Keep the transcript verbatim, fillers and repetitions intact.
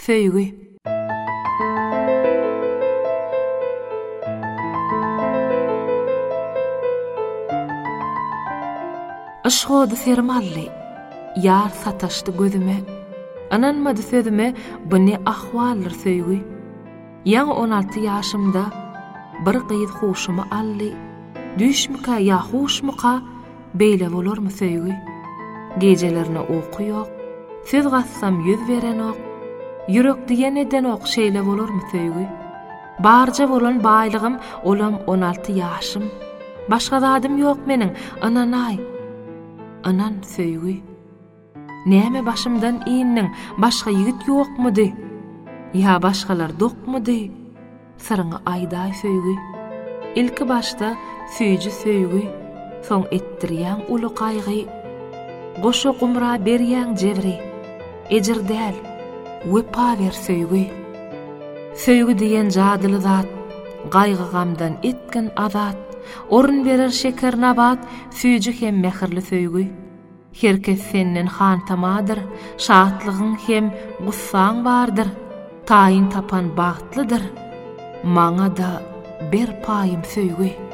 Söýgü. Aşgodu sermalli, yar sataşdı gözüme. Ananmadı sözüme, bu ne ahvallar söýgü. Ýa on alty ýaşymda bir gyýyz hoşuma ally. Düşmüka ýa hoşmuka beýle bolarmy söýgü. Gecelerine oku ýok, söz gassam ýüz beren ok. Ýürek diýen eden ok şeýle bolarmy söýgü. Barja bolan baýlygym olam on alty ýaşym. Başga zadym ýok meniň, ananay. Anan söýgü. Näme başymdan iýinniň başga ýigit ýokmudy? Ýa başgalar dokmudy? Sarıňa aýdaý söýgü. Ilki başda süýjü söýgü, soň etdirýän uly gaýgy. Goşa gumra berýän jebri, ejir däl, wepa ber söýgü. Söýgü diýen jadyly zat, gaýgy gamdan etken azat, orun berer şeker nabat, süýjü hem mehirli söýgü. Herkes senden hantamadyr, şatlygyň hem gussaň bardyr. Taýyn tapan bagtlydyr, maňa da ber paýym söýgü.